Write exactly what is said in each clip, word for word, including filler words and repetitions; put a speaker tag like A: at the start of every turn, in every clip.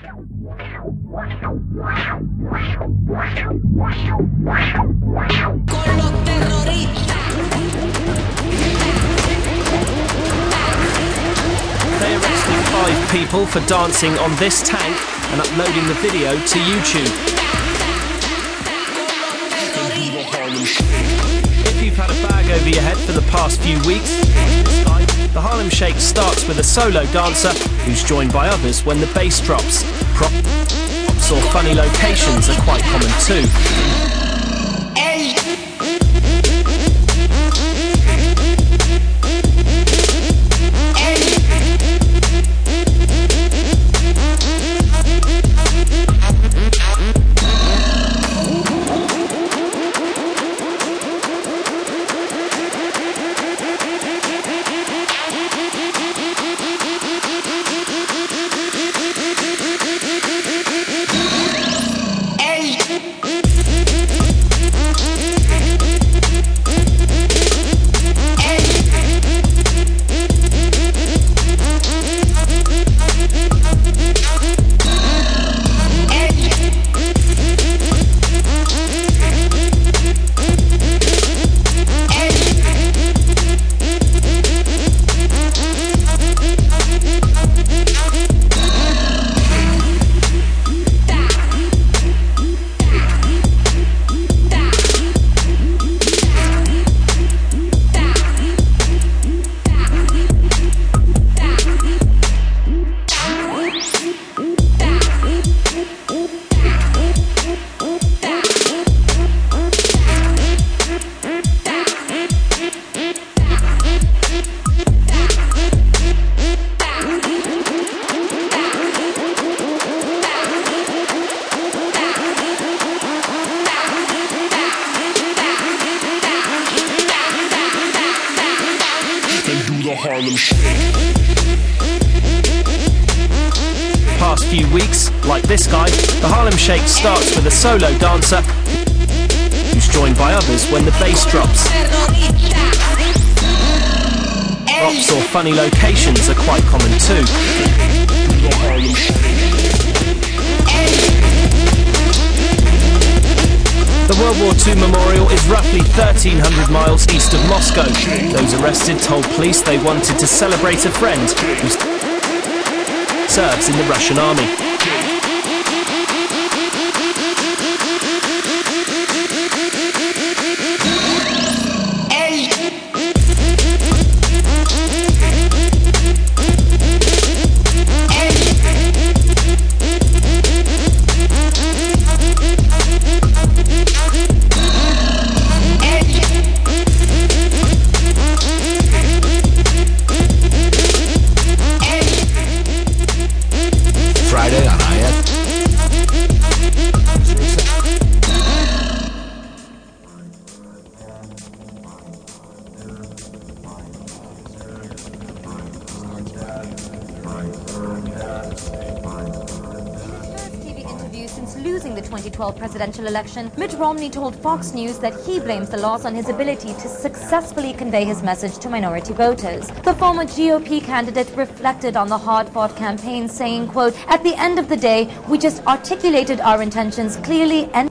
A: They arrested five people for dancing on this tank and uploading the video to YouTube. If you've had a bag over your head for the past few weeks, the Harlem Shake starts with a solo dancer who's joined by others when the bass drops. Props or funny locations are quite common too. Past few weeks, like this guy, the Harlem Shake starts with a solo dancer who's joined by others when the bass drops. Props or funny locations are quite common too. The World War Two memorial is roughly thirteen hundred miles east of Moscow. Those arrested told police they wanted to celebrate a friend who serves in the Russian army.
B: Friday on I F.
C: Since losing the twenty twelve presidential election, Mitt Romney told Fox News that he blames the loss on his ability to successfully convey his message to minority voters. The former G O P candidate reflected on the hard-fought campaign, saying, quote, "At the end of the day, we just articulated our intentions clearly and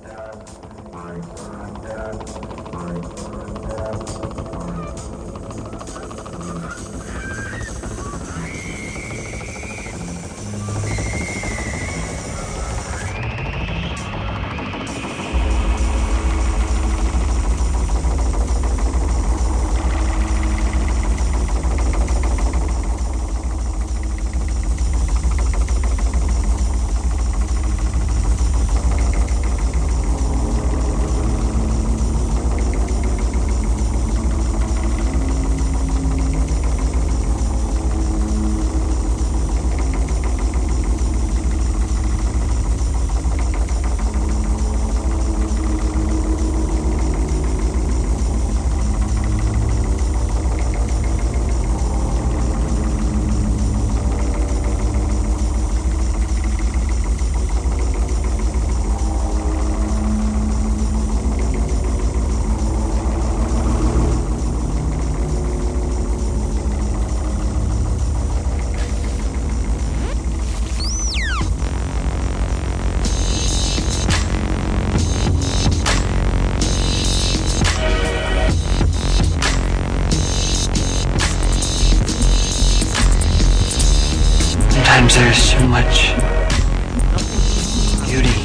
B: so much beauty.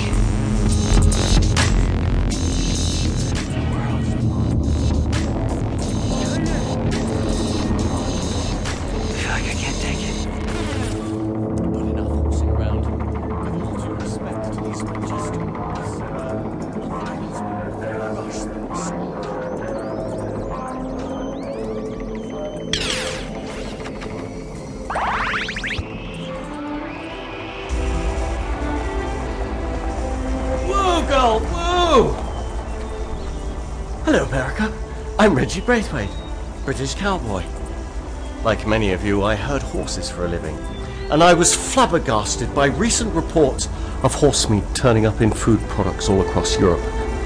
D: Hello, America. I'm Reggie Braithwaite, British cowboy. Like many of you, I herd horses for a living, and I was flabbergasted by recent reports of horse meat turning up in food products all across Europe.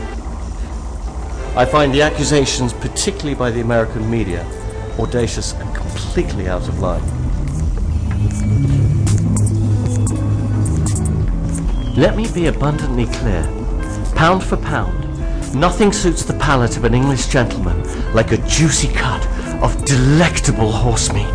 D: I find the accusations, particularly by the American media, audacious and completely out of line. Let me be abundantly clear. Pound for pound, nothing suits the palate of an English gentleman like a juicy cut of delectable horse meat.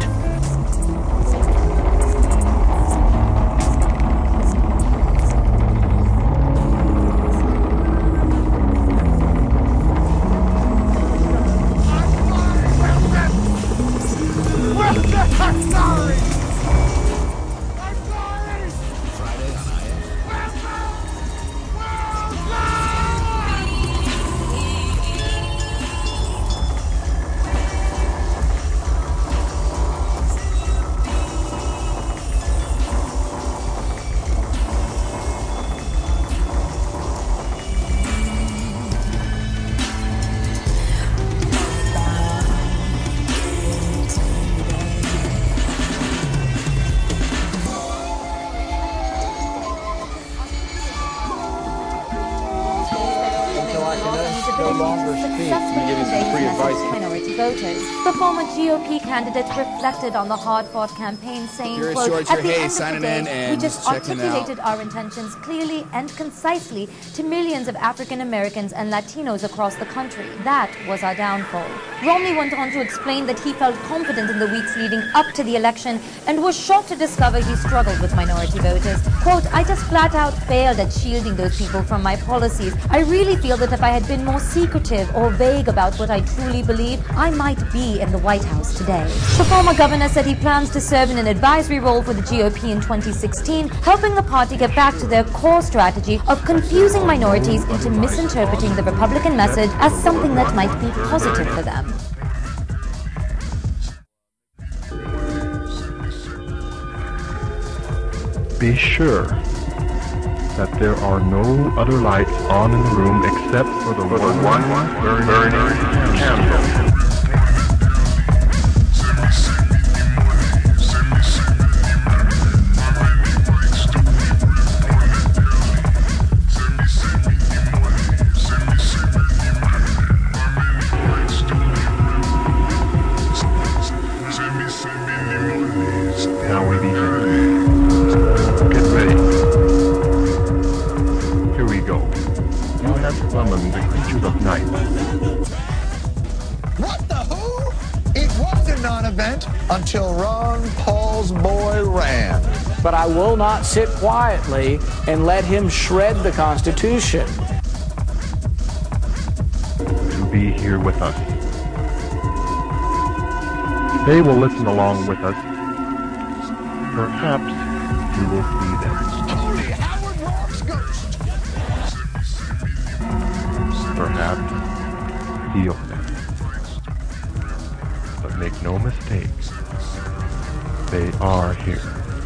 C: The former G O P candidate reflected on the hard-fought campaign, saying,
E: Here's
C: quote,
E: George
C: at the
E: Hayes
C: end of the
E: signing
C: day,
E: in and
C: we just
E: checking
C: articulated
E: out.
C: our intentions clearly and concisely to millions of African Americans and Latinos across the country. That was our downfall. Romney went on to explain that he felt confident in the weeks leading up to the election and was shocked to discover he struggled with minority voters. Quote, I just flat out failed at shielding those people from my policies. I really feel that if I had been more secretive or vague about what I truly believe, I might be in the White House today. The former governor said he plans to serve in an advisory role for the G O P in twenty sixteen, helping the party get back to their core strategy of confusing minorities into misinterpreting the Republican message as something that might be positive for them.
F: Be sure that there are no other lights on in the room except for the, for the one, one burning, burning candle. Now we begin. Get ready. Here we go. You have summoned the creatures of night.
G: What the who? It was a non-event until Ron Paul's boy ran.
H: But I will not sit quietly and let him shred the Constitution.
F: To be here with us. They will listen along with us. Perhaps you will see them.
G: Holy Howard Rock's ghost!
F: Perhaps feel them. But make no mistake, they are here.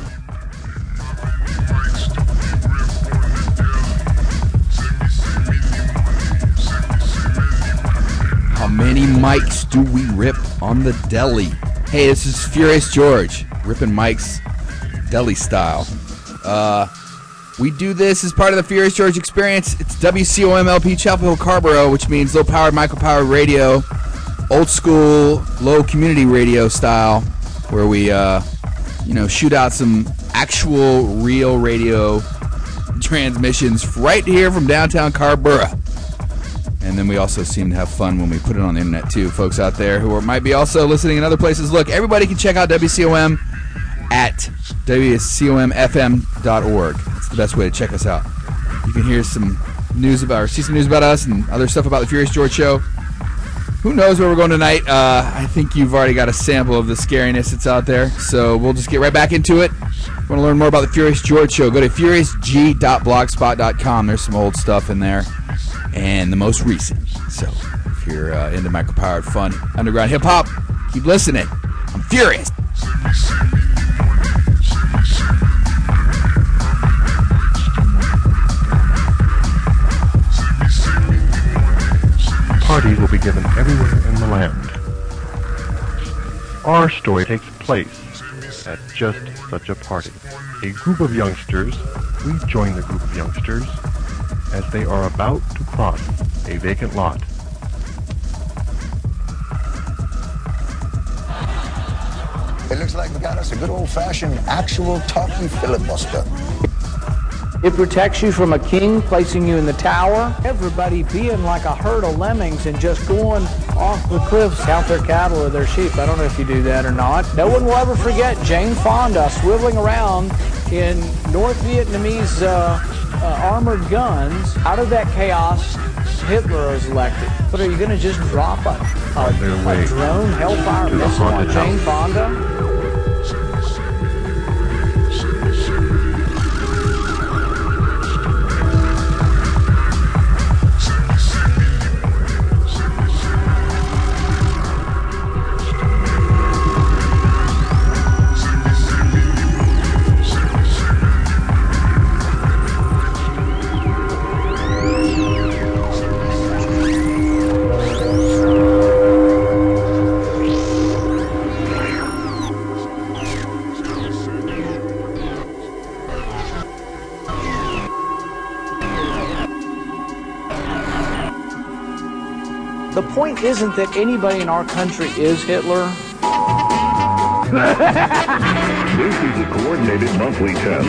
E: How many mics do we rip on the deli? Hey, this is Furious George, ripping mics deli style. Uh, we do this as part of the Furious George experience. It's W C O M L P Chapel Hill Carborough, which means low powered, micro powered radio, old school, low community radio style, where we, uh, you know, shoot out some actual real radio transmissions right here from downtown Carborough. And then we also seem to have fun when we put it on the internet too, folks out there who are, might be also listening in other places. Look, everybody can check out W C O M at at W C O M F M dot org. That's the best way to check us out. You can hear some news about, or see some news about us and other stuff about the Furious George Show. Who knows where we're going tonight? Uh, I think you've already got a sample of the scariness that's out there. So we'll just get right back into it. If you want to learn more about the Furious George Show, go to furious g dot blogspot dot com. There's some old stuff in there and the most recent. So if you're uh, into micropowered fun, underground hip-hop, keep listening. I'm Furious.
F: Parties will be given everywhere in the land. Our story takes place at just such a party. A group of youngsters, we join the group of youngsters as they are about to cross a vacant lot.
G: It looks like we got us a good old-fashioned actual talkie filibuster.
H: It protects you from a king placing you in the tower. Everybody being like a herd of lemmings and just going off the cliffs, count their cattle or their sheep. I don't know if you do that or not. No one will ever forget Jane Fonda swiveling around in North Vietnamese uh, uh, armored guns. Out of that chaos, Hitler was elected. But are you going to just drop a, a, a drone Hellfire missile on Jane Fonda? The point isn't that anybody in our country is Hitler.
B: This is a coordinated monthly test.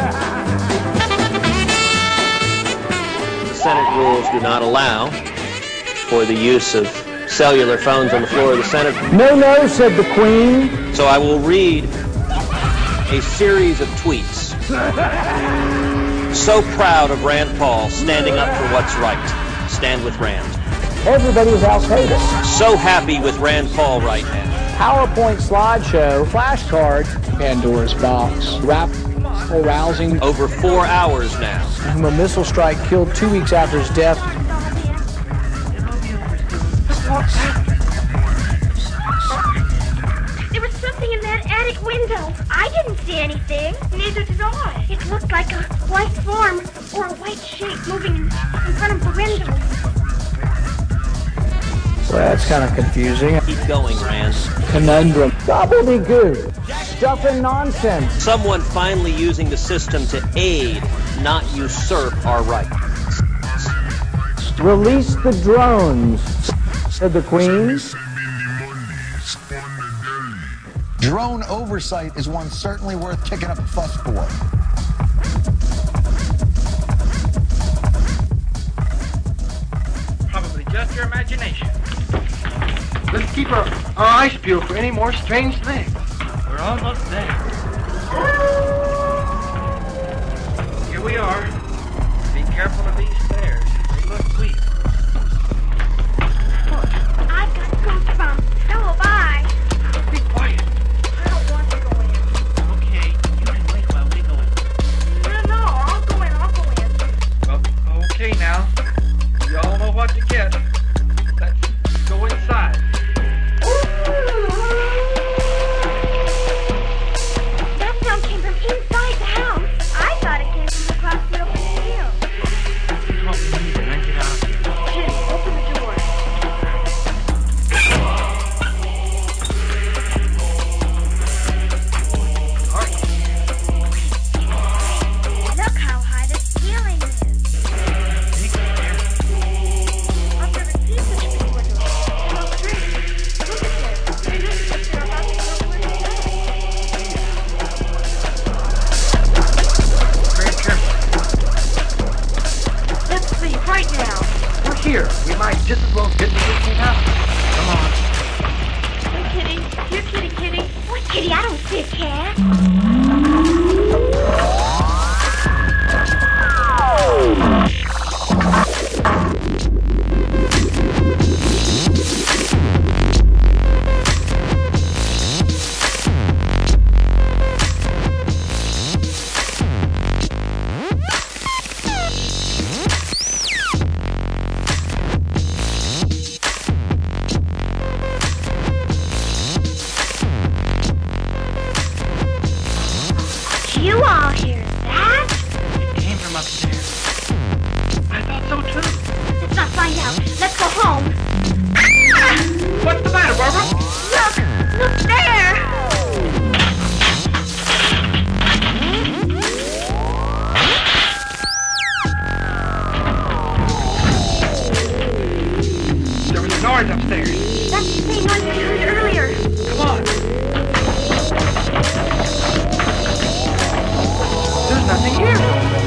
I: The Senate rules do not allow for the use of cellular phones on the floor of the Senate.
H: No, no, said the Queen.
I: So I will read a series of tweets. So proud of Rand Paul standing up for what's right. Stand with Rand.
H: Everybody was Al-Qaeda.
I: So happy with Rand Paul right now.
H: PowerPoint slideshow, flashcards, Pandora's box, rap, arousing.
I: Over four hours now.
H: Whom a missile strike killed two weeks after his death.
J: There was something in that attic window. I didn't see anything. Neither did I. It looked like a white form or a white shape moving in, in front of the window.
H: Well, that's kind of confusing.
I: Keep going, Rand.
H: Conundrum. Gobbledygook. Stuff and nonsense.
I: Someone finally using the system to aid, not usurp our rights.
H: Release the drones, said the Queen.
G: Drone oversight is one certainly worth kicking up a fuss for.
K: Probably just your imagination. Let's keep our, our eyes peeled for any more strange things. We're almost there. Here we are. Be careful of these stairs. They look weak.
J: I've got goosebumps. So have I.
K: Be quiet.
J: I don't want to go in.
K: Okay, you can wait while we go in.
J: No, no, I'll go in. I'll go in.
K: Well, okay now. You all know what to get. Let's go inside.
J: That sound came from inside the house. I thought it came from across the open field.
K: Help me and then get out of here.
J: Kitty, open the door. Look how high the ceiling is. I've never seen such a big window. And those trees. Look at this. They look like they're about to go into
K: Very careful.
J: Let's see, right now.
K: We're here. We might just as well get this thing out. Come on.
J: Hey, Kitty. Here, Kitty, Kitty. What, Kitty? I don't see a cat.
K: times a year.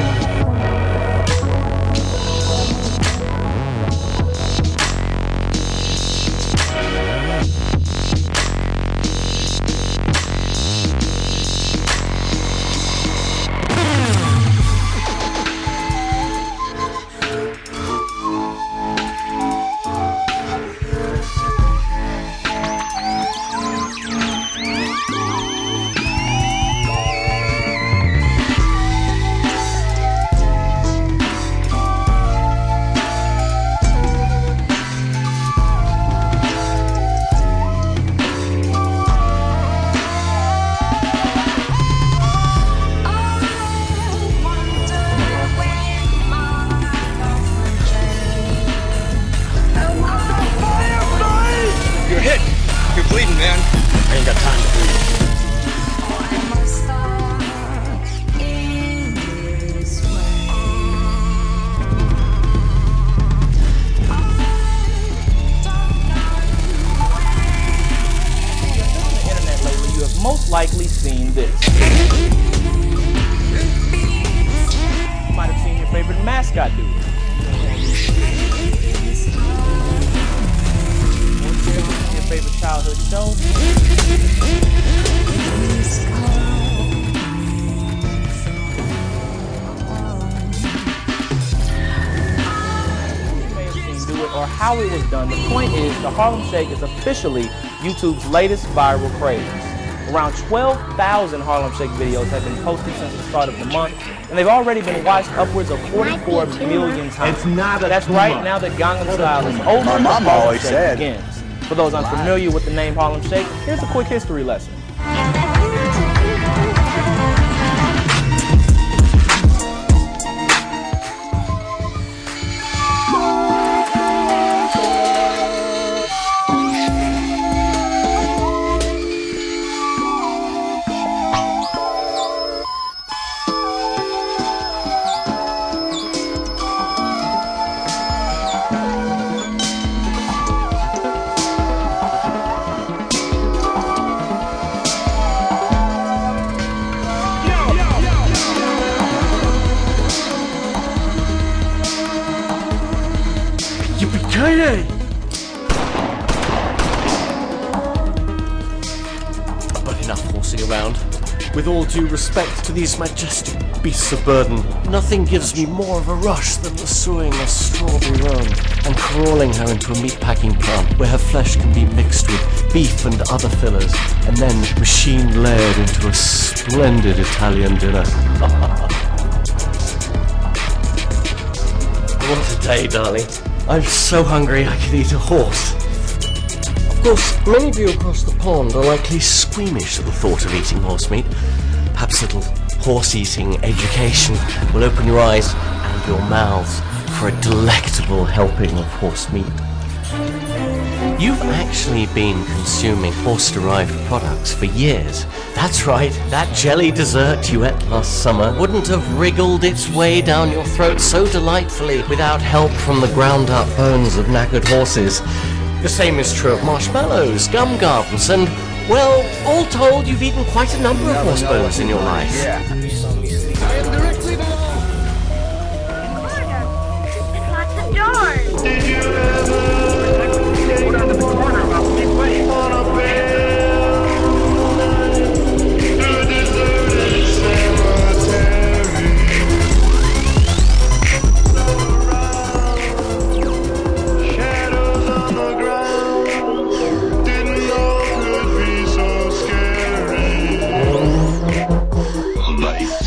L: Most likely seen this. You might have seen your favorite mascot do it. Your favorite childhood show. You may have seen do it or how it was done. The point is, the Harlem Shake is officially YouTube's latest viral craze. Around twelve thousand Harlem Shake videos have been posted since the start of the month, and they've already been watched upwards of forty-four million times.
M: It's not a
L: That's right, now that Gangnam Style is over,
M: My
L: the
M: mom
L: Harlem
M: always
L: Shake
M: said.
L: begins. For those unfamiliar with the name Harlem Shake, here's a quick history lesson.
D: Yippee-ki-yay! But enough horsing around. With all due respect to these majestic beasts of burden, nothing gives me more of a rush than pursuing a strawberry roan and crawling her into a meatpacking plant where her flesh can be mixed with beef and other fillers and then machine layered into a splendid Italian dinner. What a day, darling. I'm so hungry I could eat a horse. Of course, many of you across the pond are likely squeamish at the thought of eating horse meat. Perhaps a little horse-eating education will open your eyes and your mouths for a delectable helping of horse meat. You've actually been consuming horse-derived products for years. That's right, that jelly dessert you ate last summer wouldn't have wriggled its way down your throat so delightfully without help from the ground-up bones of knackered horses. The same is true of marshmallows, gum gardens, and, well, all told, you've eaten quite a number of horse bones in your life.
J: I am directly below. Lots of doors. Did you ever
K: Put under the corner about midway.
J: on a bed?
B: Life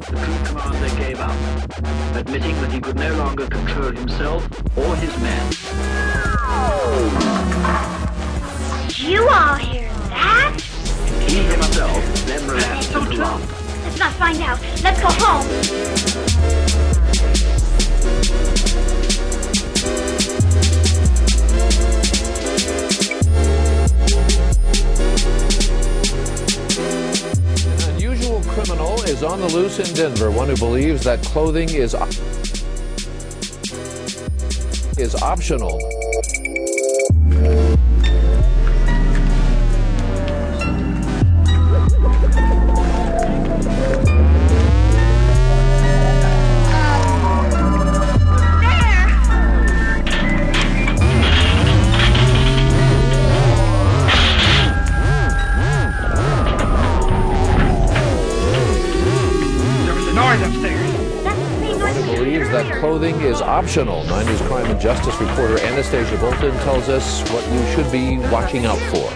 M: the crew commander gave up, admitting that he could no longer control himself or his men.
J: Did you all hear that?
M: He himself then relapsed into laughter.
J: Let's not find out. Let's go home.
N: An unusual criminal is on the loose in Denver, one who believes that clothing is op- is optional. That clothing is optional. Nine News crime and justice reporter Anastasia Bolton tells us what you should be watching out for.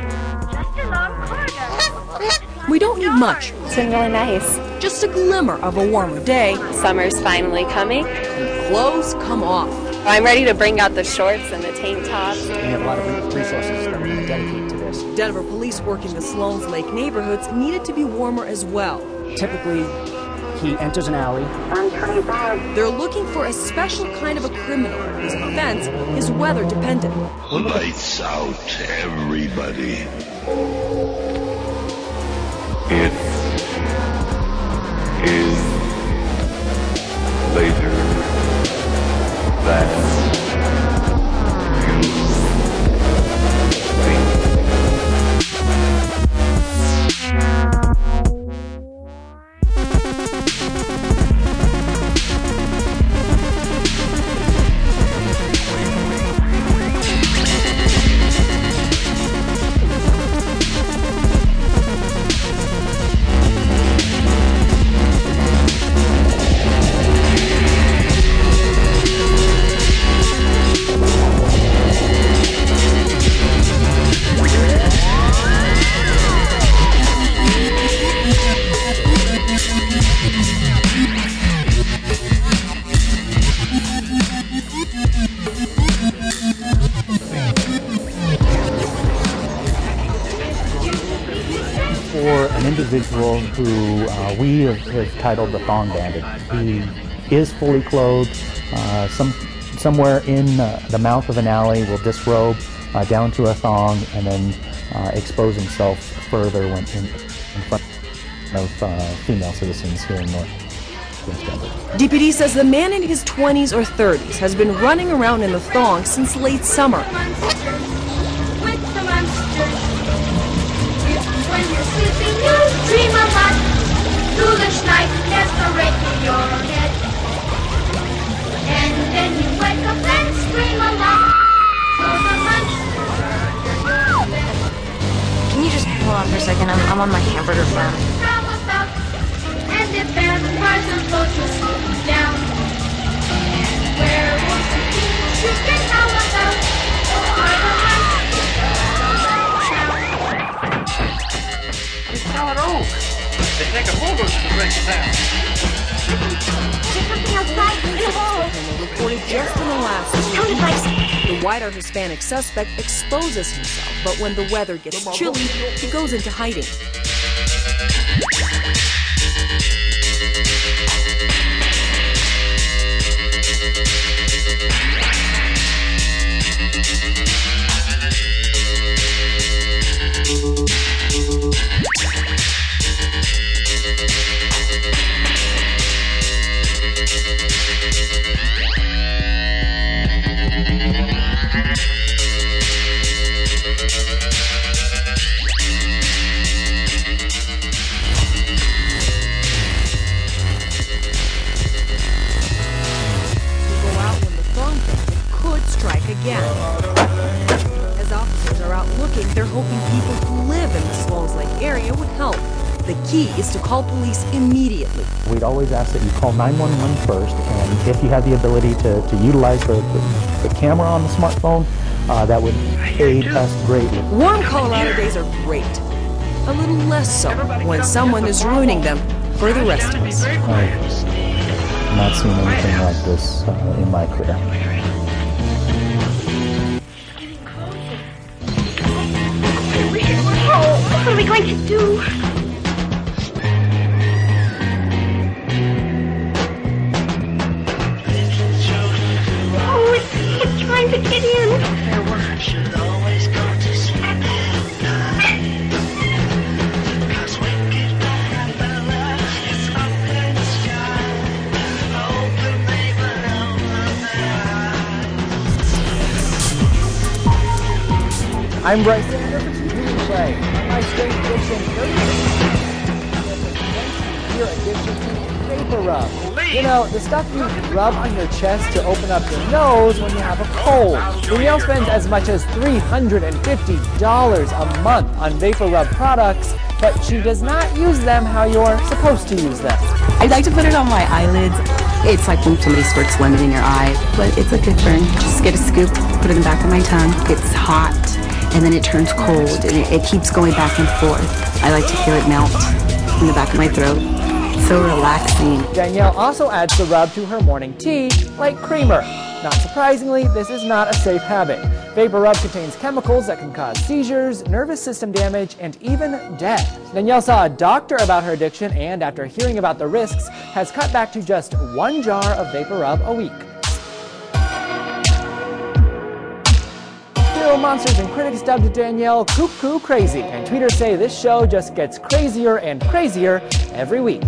O: We don't need much.
P: It's been really nice.
O: Just a glimmer of a warmer day.
P: Summer's finally coming.
O: And clothes come off.
P: I'm ready to bring out the shorts and the tank tops.
Q: We have a lot of resources that we dedicate to this.
O: Denver police working the Sloan's Lake neighborhoods needed to be warmer as well.
Q: Typically, he enters an alley.
O: They're looking for a special kind of a criminal whose offense is weather dependent.
R: Lights out, everybody. It is later than
Q: individual who uh, we have, have titled the Thong Bandit. He is fully clothed. Uh, some somewhere in uh, the mouth of an alley will disrobe uh, down to a thong and then uh, expose himself further when in, in front of uh, female citizens here in North Denver.
O: D P D says the man in his twenties or thirties has been running around in the thong since late summer.
J: When you're sleeping, you dream a lot. Foolish nightmares are raking your head. And then you wake up and scream a lot. For the monster.
C: Can you just hold on for a second? I'm, I'm on my hamburger farm.
J: And if there's a person close, you'll slow down. Werewolves and demons you can howl about. For the monster.
K: Solid oak. They take a bulldozer to break it down.
J: There's something outside in the hole.
O: Reported just in the last week. The whiter Hispanic suspect exposes himself, but when the weather gets chilly, he goes into hiding. Again. As officers are out looking, they're hoping people who live in the Sloan's Lake area would help. The key is to call police immediately.
Q: We'd always ask that you call nine one one first, and if you have the ability to, to utilize the, the, the camera on the smartphone, uh, that would aid us greatly.
O: Warm Colorado days are great. A little less so when someone is ruining them for the rest of us.
Q: I've not seen anything like this uh, in my career.
J: Oh, what are we going to do? Oh, it's, it's trying to get in.
H: I'm Bryce Sander for T V Play. On my Strange Addiction, your addiction to Vapor Rub. You know, the stuff you rub on your chest to open up your nose when you have a cold. Danielle spends as much as three hundred fifty dollars a month on Vapor Rub products, but she does not use them how you're supposed to use them.
S: I like to put it on my eyelids. It's like when somebody squirts lemon in your eye, but it's a good burn. Just get a scoop, put it in the back of my tongue. It's hot, and then it turns cold, and it, it keeps going back and forth. I like to feel it melt in the back of my throat. It's so relaxing.
H: Danielle also adds the rub to her morning tea, like creamer. Not surprisingly, this is not a safe habit. Vapor Rub contains chemicals that can cause seizures, nervous system damage, and even death. Danielle saw a doctor about her addiction and, after hearing about the risks, has cut back to just one jar of Vapor Rub a week. Hero Monsters and critics dubbed Danielle cuckoo crazy, and tweeters say this show just gets crazier and crazier every week.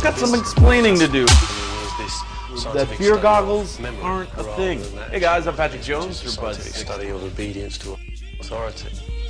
T: got some explaining to do. That fear goggles aren't a thing. Hey guys, I'm Patrick Jones for Buzz.
D: Study of obedience to authority.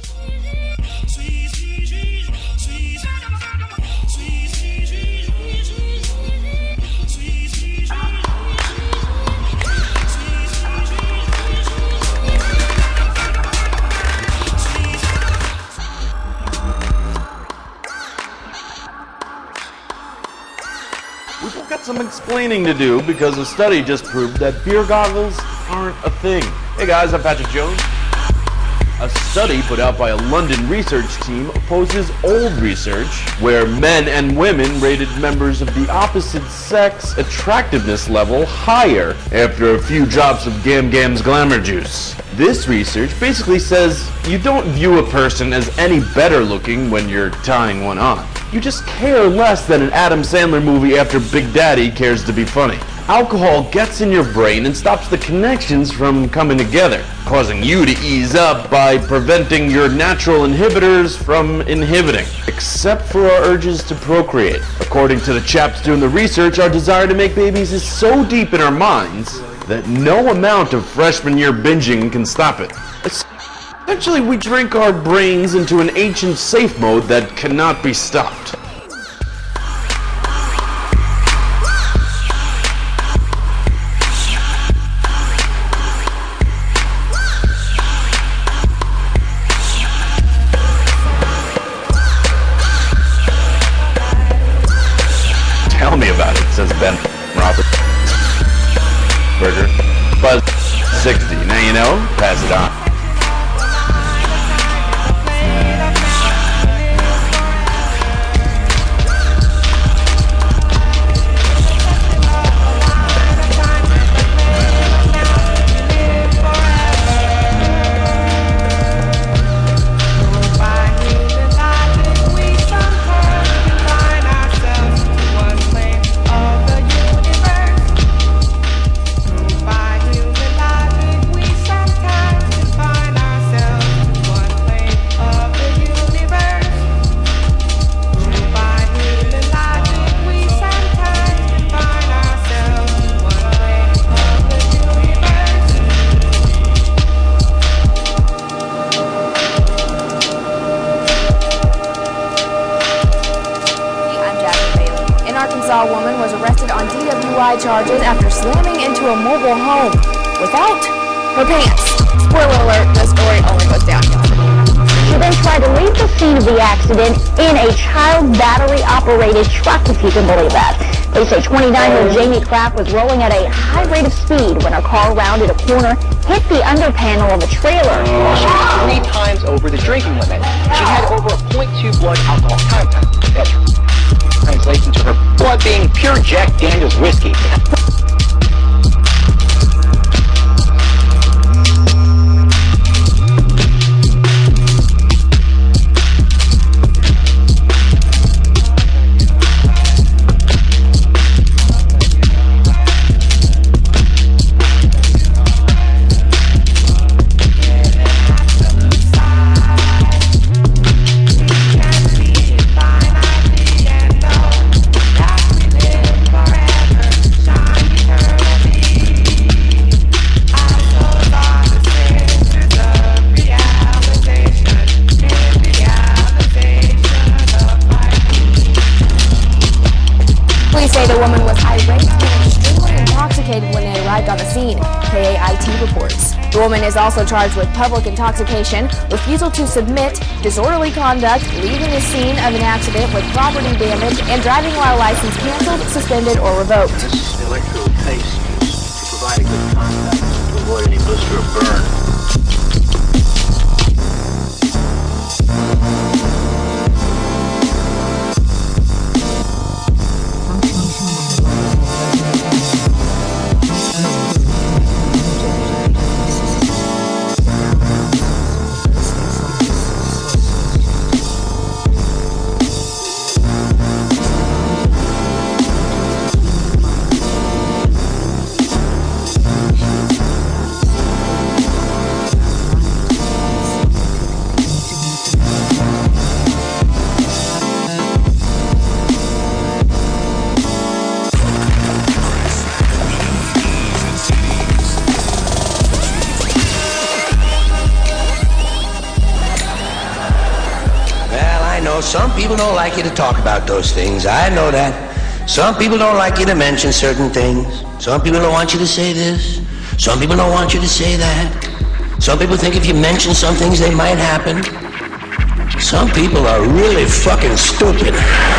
T: We've got some explaining to do because a study just proved that beer goggles aren't a thing. Hey guys, I'm Patrick Jones. A study put out by a London research team opposes old research where men and women rated members of the opposite sex attractiveness level higher after a few drops of Gam Gam's glamour juice. This research basically says you don't view a person as any better looking when you're tying one on. You just care less than an Adam Sandler movie after Big Daddy cares to be funny. Alcohol gets in your brain and stops the connections from coming together, causing you to ease up by preventing your natural inhibitors from inhibiting, except for our urges to procreate. According to the chaps doing the research, our desire to make babies is so deep in our minds that no amount of freshman year binging can stop it. Essentially, we drink our brains into an ancient safe mode that cannot be stopped. Tell me about it, says Ben Robert. Burger. Buzz sixty. Now you know, pass it on.
U: A woman was arrested on D W I charges after slamming into a mobile home without her pants. Spoiler alert, the story only goes downhill.
V: She then tried to leave the scene of the accident in a child battery-operated truck, if you can believe that. They say twenty-nine-year-old Jamie Kraft was rolling at a high rate of speed when her car rounded a corner, hit the under panel of a trailer.
W: She was three times over the drinking limit. She had over a point two blood alcohol content. That translates into her blood being pure Jack Daniels whiskey.
U: The woman was irate and extremely intoxicated when they arrived on the scene, K A I T reports. The woman is also charged with public intoxication, refusal to submit, disorderly conduct, leaving the scene of an accident with property damage, and driving while license canceled, suspended, or revoked.
M: This electrode paste to provide a good contact to avoid any blister or burn.
A: know some people don't like you to talk about those things. I know that. Some people don't like you to mention certain things. Some people don't want you to say this. Some people don't want you to say that. Some people think if you mention some things, they might happen. Some people are really fucking stupid.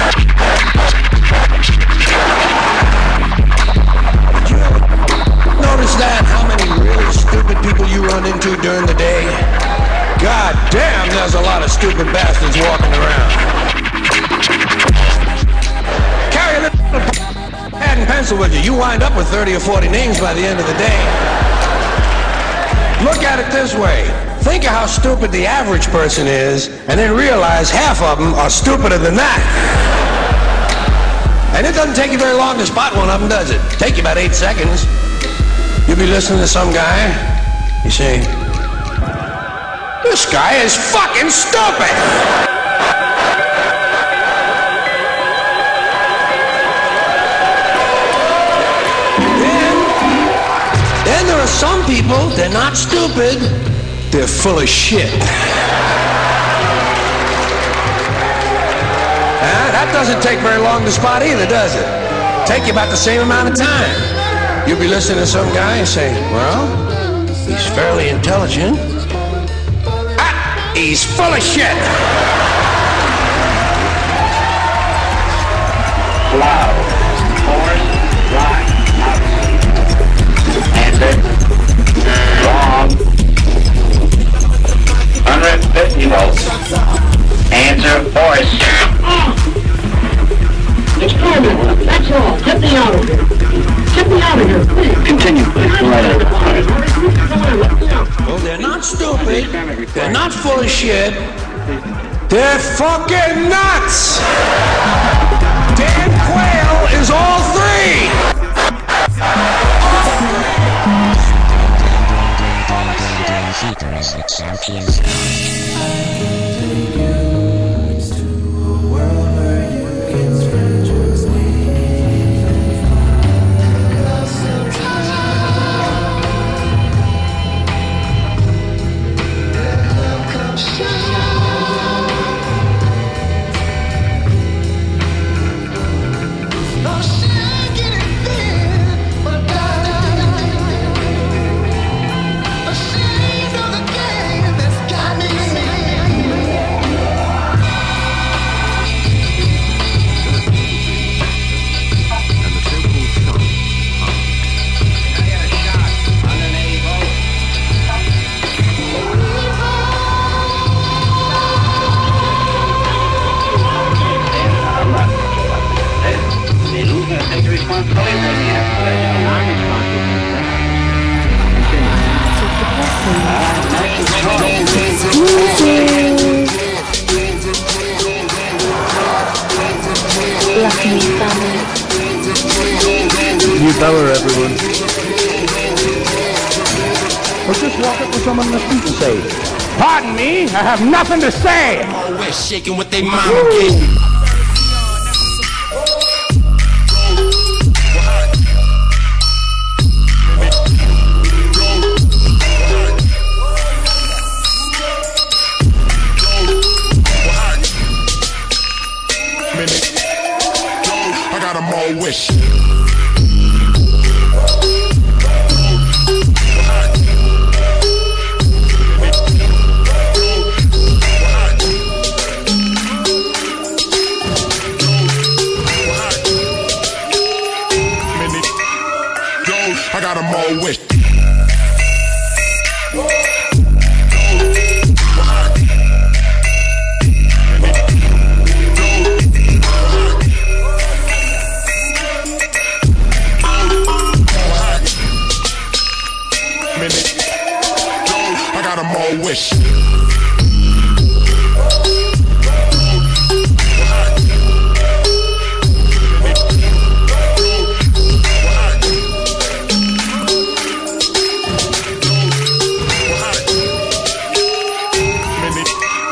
A: Notice that? How many really stupid people you run into during the day? God damn, there's a lot of stupid bastards walking around. Carry a little pad and pencil with you. You wind up with thirty or forty names by the end of the day. Look at it this way. Think of how stupid the average person is, and then realize half of them are stupider than that. And it doesn't take you very long to spot one of them, does it? Take you about eight seconds. You'll be listening to some guy. You say, this guy is fucking stupid! Then, then there are some people, they're not stupid, they're full of shit. Uh, that doesn't take very long to spot either, does it? Take you about the same amount of time. You'll be listening to some guy and say, well, he's fairly intelligent. Ah, he's full of shit.
E: Loud, horse, rock, answer, wrong, one hundred fifty volts, answer, horse. Experiment, that's all, get me out of here. Get me out of here, please. Continue, please. Go right
A: Well, they're not stupid. They're not full of shit. They're fucking nuts. Dan Quayle is all three.
H: New Beller, everyone. Or just walk up to someone in the street and say, pardon me, I have nothing to say.
A: Always shaking what they mama gave me.
E: I got them all wish. I got them all wish. I got them all wish.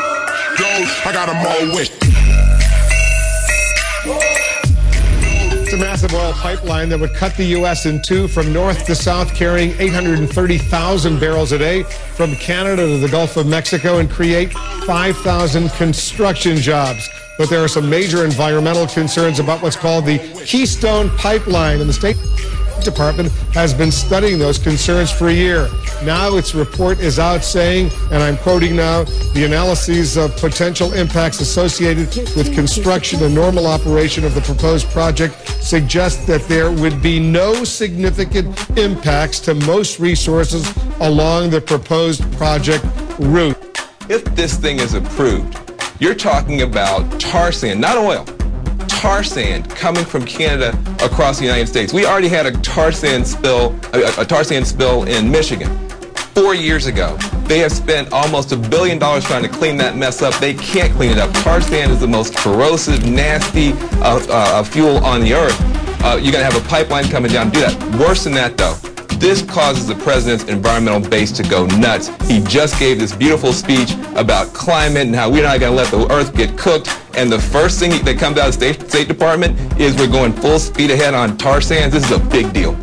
E: I got them all wish.
F: a massive oil pipeline that would cut the U S in two from north to south, carrying eight hundred thirty thousand barrels a day from Canada to the Gulf of Mexico and create five thousand construction jobs. But there are some major environmental concerns about what's called the Keystone Pipeline, and the State Department has been studying those concerns for a year. Now its report is out saying, and I'm quoting now, the analyses of potential impacts associated with construction and normal operation of the proposed project suggest that there would be no significant impacts to most resources along the proposed project route.
G: If this thing is approved, you're talking about tar sand, not oil. Tar sand coming from Canada across the United States. We already had a tar sand spill, a, a tar sand spill in Michigan four years ago. They have spent almost a billion dollars trying to clean that mess up. They can't clean it up. Tar sand is the most corrosive, nasty uh, uh, fuel on the earth. Uh, you're going to have a pipeline coming down to do that. Worse than that, though. This causes the president's environmental base to go nuts. He just gave this beautiful speech about climate and how we're not going to let the earth get cooked. And the first thing that comes out of the State, State Department is we're going full speed ahead on tar sands. This is a big deal.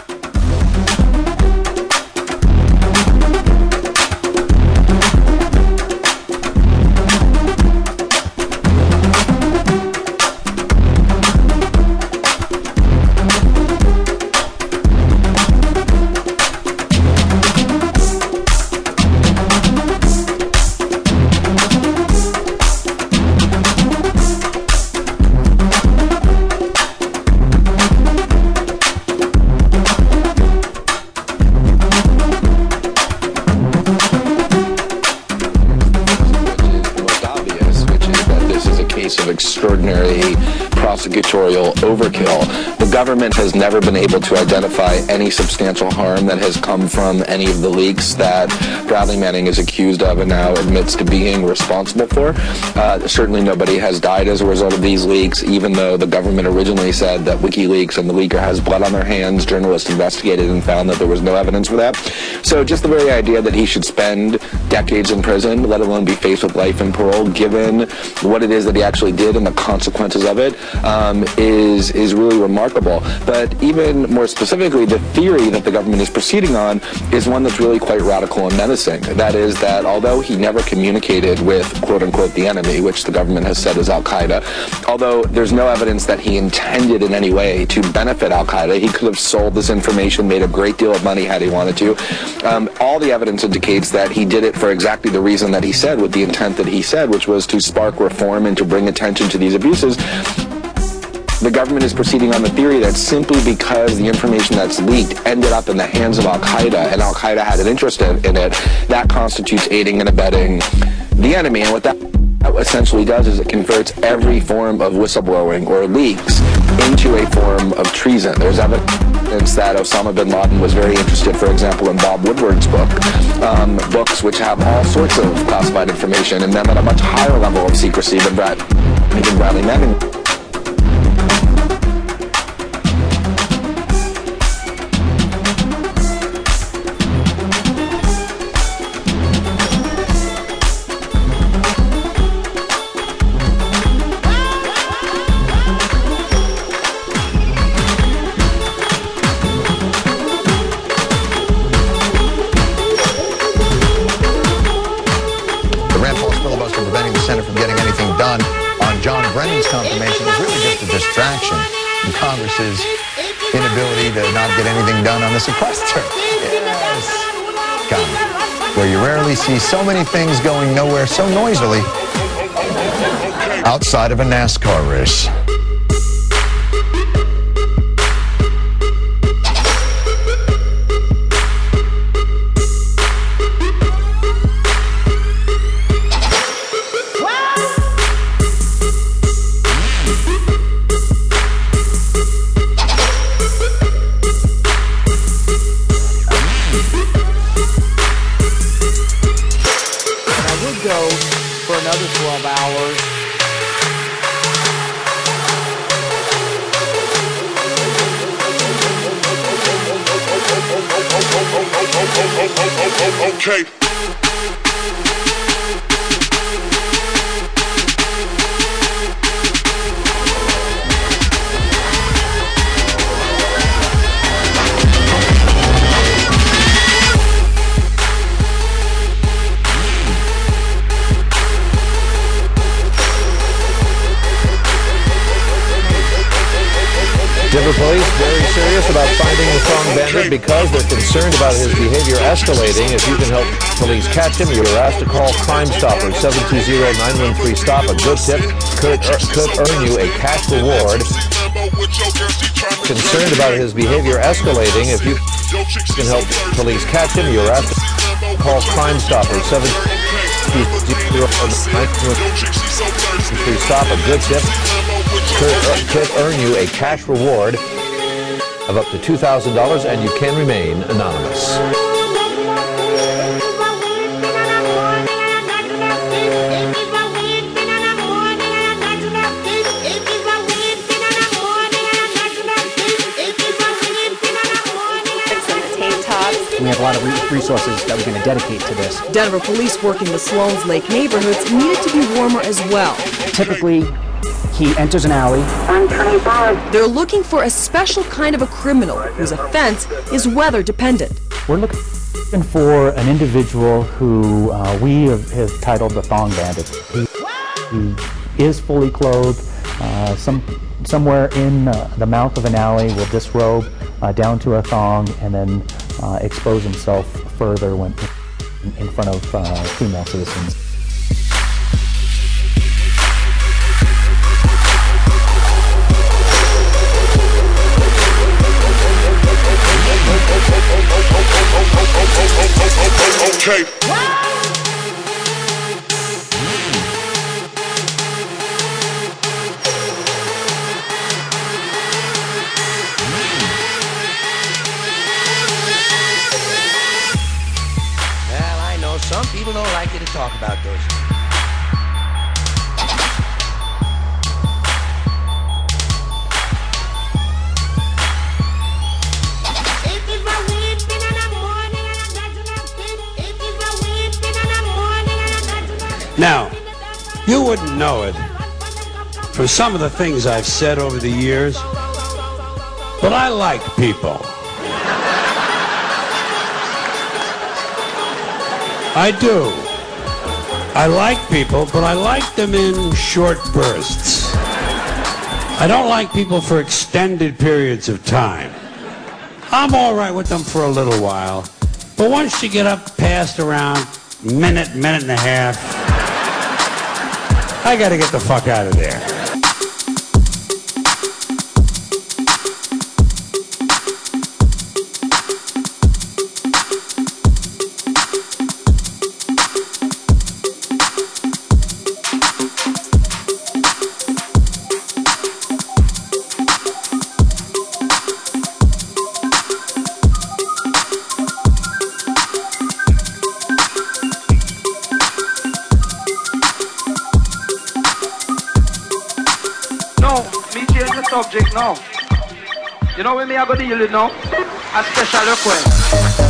I: Extraordinary prosecutorial overkill. The government has never been able to identify any substantial harm that has come from any of the leaks that Bradley Manning is accused of and now admits to being responsible for. Uh, certainly nobody has died as a result of these leaks, even though the government originally said that WikiLeaks and the leaker has blood on their hands. Journalists investigated and found that there was no evidence for that. So just the very idea that he should spend decades in prison, let alone be faced with life and parole, given what it is that he actually did and the consequences of it, um, is is really remarkable. But even more specifically, the theory that the government is proceeding on is one that's really quite radical and menacing. That is that although he never communicated with quote-unquote the enemy, which the government has said is Al-Qaeda, although there's no evidence that he intended in any way to benefit Al-Qaeda, he could have sold this information, made a great deal of money had he wanted to. Um, all the evidence indicates that he did it for exactly the reason that he said, with the intent that he said, which was to spark reform and to bring attention to these abuses. The government is proceeding on the theory that simply because the information that's leaked ended up in the hands of Al-Qaeda and Al-Qaeda had an interest in, in it, that constitutes aiding and abetting the enemy. And what that essentially does is it converts every form of whistleblowing or leaks into a form of treason. There's evidence that Osama bin Laden was very interested, for example, in Bob Woodward's book, um, books which have all sorts of classified information and them at a much higher level of secrecy than, Brad, than Bradley Manning.
X: Confirmation is really just a distraction from Congress's inability to not get anything done on the sequester. Yes. God, where you rarely see so many things going nowhere so noisily outside of a NASCAR race.
Y: Okay.
B: Denver police very serious about finding the thong bandit because they're concerned about his behavior escalating. If you can help police catch him, you're asked to call Crime Stoppers, seven two zero, nine one three, STOP. A good tip could, er, could earn you a cash reward. Concerned about his behavior escalating. If you can help police catch him, you're asked to call Crime Stoppers, seven two zero, nine one three, STOP. A good tip could, er, could earn you a cash reward of up to two thousand dollars, and you can remain anonymous.
L: We have a lot of resources that we're going to dedicate to this.
O: Denver police working the Sloan's Lake neighborhoods needed to be warmer as well.
L: Typically, he enters an alley.
O: They're looking for a special kind of a criminal whose offense is weather dependent.
Q: We're looking for an individual who uh, we have, have titled the Thong Bandit. He, he is fully clothed. Uh, some, somewhere in uh, the mouth of an alley will disrobe uh, down to a thong and then uh, expose himself further when in, in front of uh, female citizens.
R: Okay.
A: Well, I know some people don't like you to talk about those things.
N: Now, you wouldn't know it from some of the things I've said over the years, but I like people. I do. I like people, but I like them in short bursts. I don't like people for extended periods of time. I'm all right with them for a little while, but once you get up past around minute, minute and a half, I gotta get the fuck out of there.
K: Subject now. You know when me I go deal with now? A special request.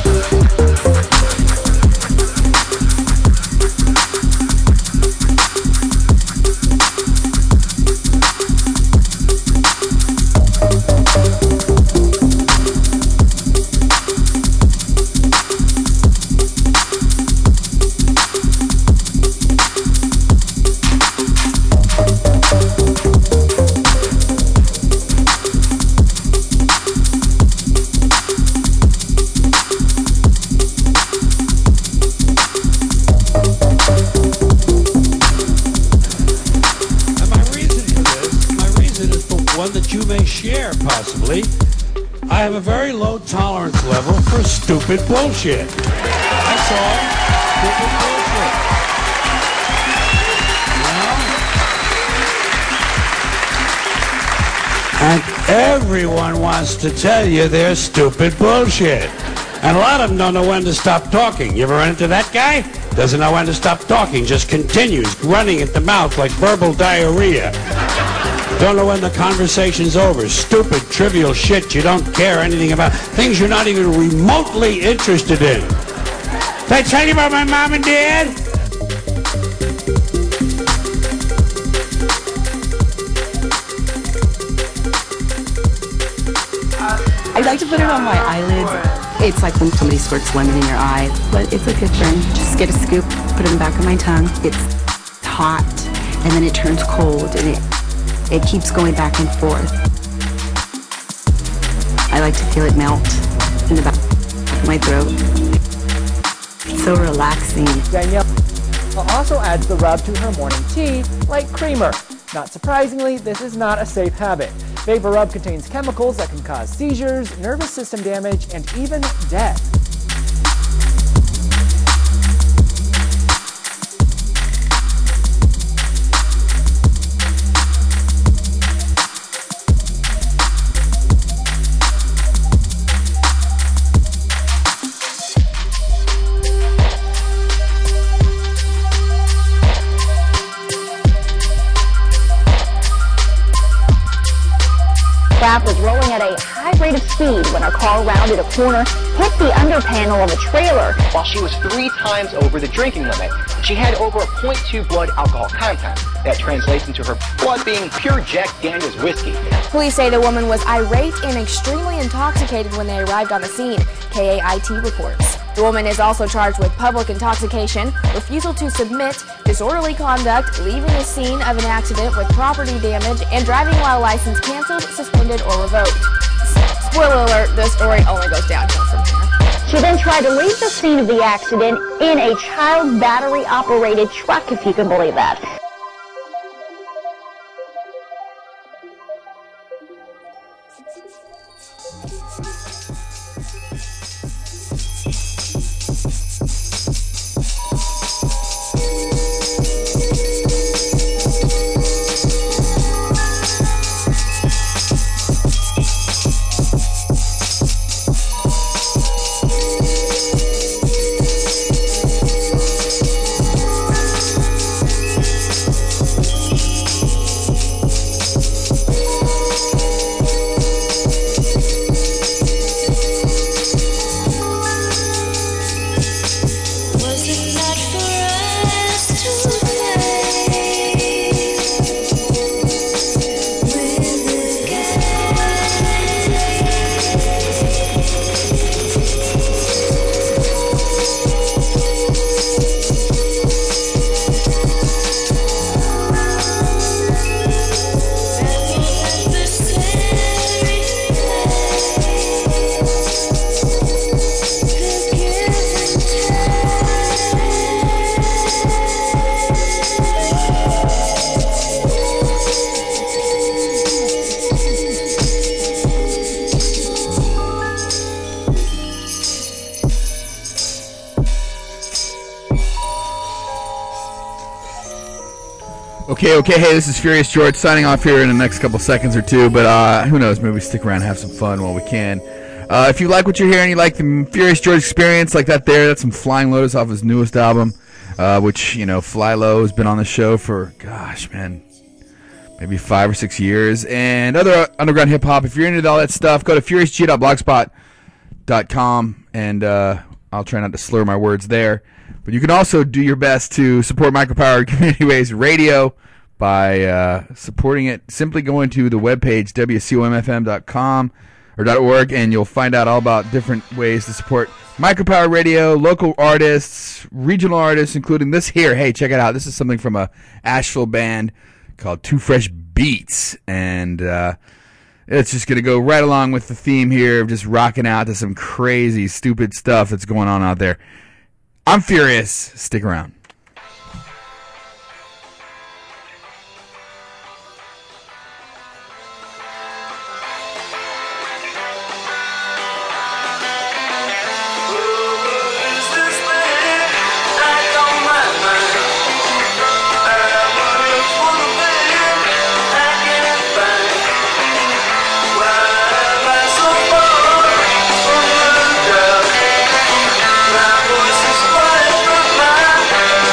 K: Possibly, I have a very low tolerance level for stupid bullshit. That's all. Stupid bullshit. You know? And everyone wants to tell you they're stupid bullshit. And a lot of them don't know when to stop talking. You ever run into that guy? Doesn't know when to stop talking, just continues running at the mouth like verbal diarrhea. Don't know when the conversation's over. Stupid, trivial shit you don't care anything about. Things you're not even remotely interested in. Did I tell you about my mom and dad?
S: I like to put it on my eyelids. It's like when somebody squirts lemon in your eye, but it's a good burn. Just get a scoop, put it in the back of my tongue. It's hot, and then it turns cold, and it It keeps going back and forth. I like to feel it melt in the back of my throat. It's so relaxing.
H: Danielle also adds the rub to her morning tea like creamer. Not surprisingly, this is not a safe habit. Vapor Rub contains chemicals that can cause seizures, nervous system damage, and even death.
V: Was rolling at a high rate of speed when her car rounded a corner, hit the under panel of a trailer.
W: While she was three times over the drinking limit, she had over a point two blood alcohol content. That translates into her blood being pure Jack Daniels whiskey.
U: Police say the woman was irate and extremely intoxicated when they arrived on the scene, K A I T reports. The woman is also charged with public intoxication, refusal to submit, disorderly conduct, leaving the scene of an accident with property damage, and driving while license canceled, suspended, or revoked. Spoiler alert, the story only goes downhill from here.
V: She then tried to leave the scene of the accident in a child battery-operated truck, if you can believe that.
C: Okay, okay, hey, this is Furious George signing off here in the next couple seconds or two, but uh, who knows, maybe we stick around and have some fun while we can. Uh, if you like what you're hearing, you like the Furious George experience, like that there, that's some Flying Lotus off his newest album, uh, which, you know, Fly Low has been on the show for, gosh, man, maybe five or six years, and other underground hip-hop. If you're into all that stuff, go to furious g dot blogspot dot com, and uh, I'll try not to slur my words there. But you can also do your best to support Micropower Community Waves Radio by uh, supporting it. Simply going to the webpage, w c o m f m dot com or .org, and you'll find out all about different ways to support Micropower Radio, local artists, regional artists, including this here. Hey, check it out. This is something from a Asheville band called Too Fresh Beats, and uh, it's just going to go right along with the theme here of just rocking out to some crazy, stupid stuff that's going on out there. I'm Furious. Stick around.
D: My voice is quiet, but my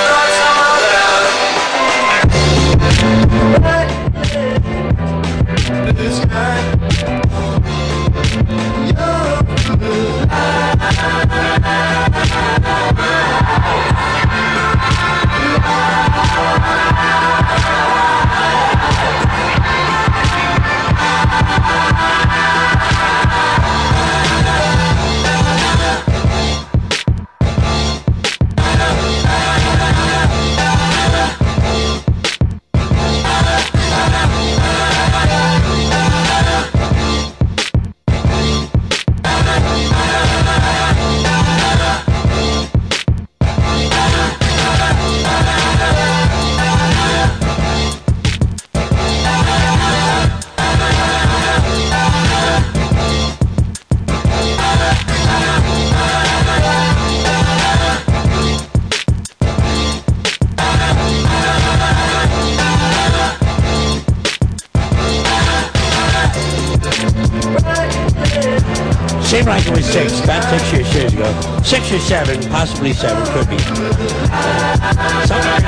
K: seemed like it was six, about six years, years ago. Six or seven, possibly seven, could be. Something.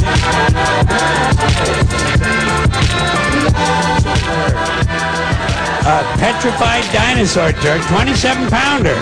K: A petrified dinosaur turd, twenty-seven pounder.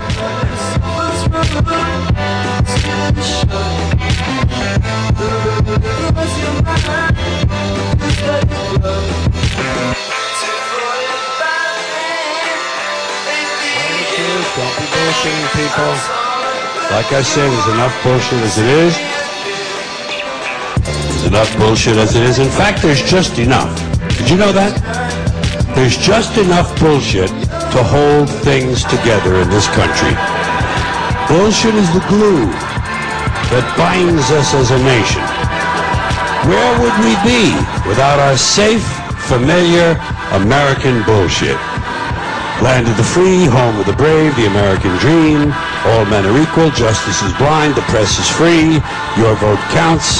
K: Don't be bullshitting people. Like I said, there's enough bullshit as it is. There's enough bullshit as it is. In fact, there's just enough. Did you know that? There's just enough bullshit to hold things together in this country. Bullshit is the glue that binds us as a nation. Where would we be without our safe, familiar American bullshit? Land of the free, home of the brave, the American dream. All men are equal, justice is blind, the press is free, your vote counts.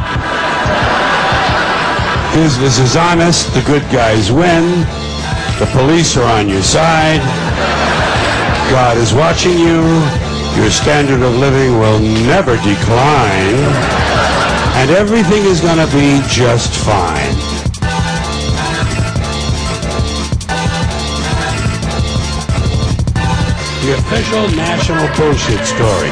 K: Business is honest, the good guys win. The police are on your side. God is watching you. Your standard of living will never decline. And everything is going to be just fine. The official national bullshit story.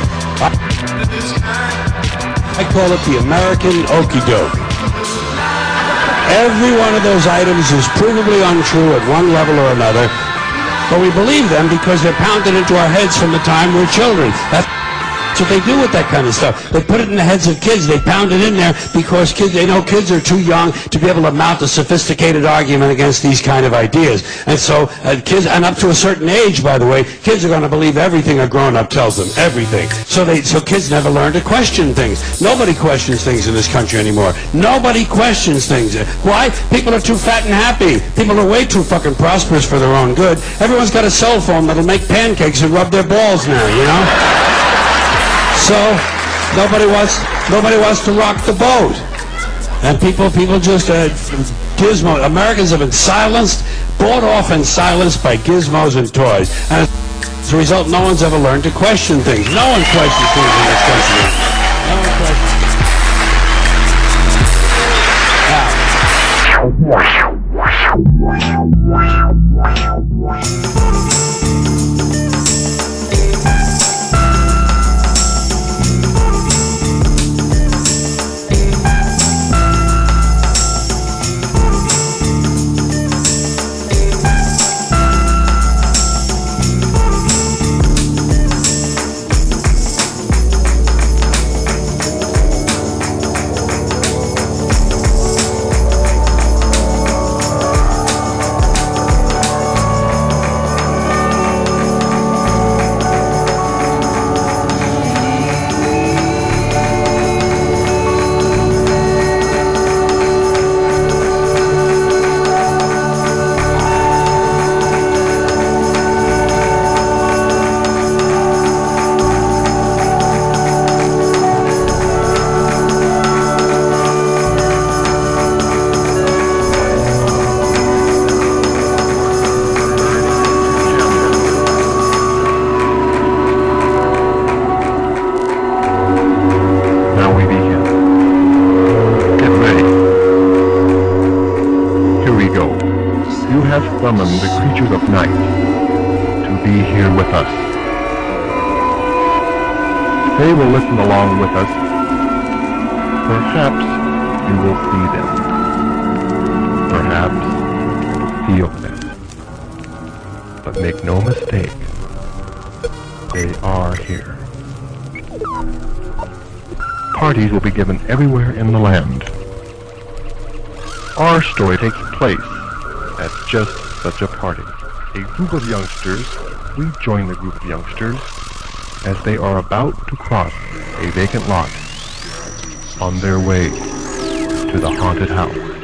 K: I call it the American okey doke. Every one of those items is provably untrue at one level or another, but we believe them because they're pounded into our heads from the time we're children. That's what they do with that kind of stuff. They put it in the heads of kids. They pound it in there because kids, they know kids are too young to be able to mount a sophisticated argument against these kind of ideas. And so uh, kids, and up to a certain age, by the way, kids are going to believe everything a grown-up tells them, everything. So they, so kids never learn to question things. Nobody questions things in this country anymore. Nobody questions things. Why? People are too fat and happy. People are way too fucking prosperous for their own good. Everyone's got a cell phone that'll make pancakes and rub their balls now, you know? So nobody wants nobody wants to rock the boat, and people people just uh, gizmo. Americans have been silenced, bought off and silenced by gizmos and toys, and as a result, no one's ever learned to question things. No one questions things in this country. No one questions.
D: Summon the creatures of night to be here with us. They will listen along with us. Perhaps you will see them. Perhaps feel them. But make no mistake, they are here. Parties will be given everywhere in the land. Our story takes place at just such a party. A group of youngsters, we join the group of youngsters as they are about to cross a vacant lot on their way to the haunted house.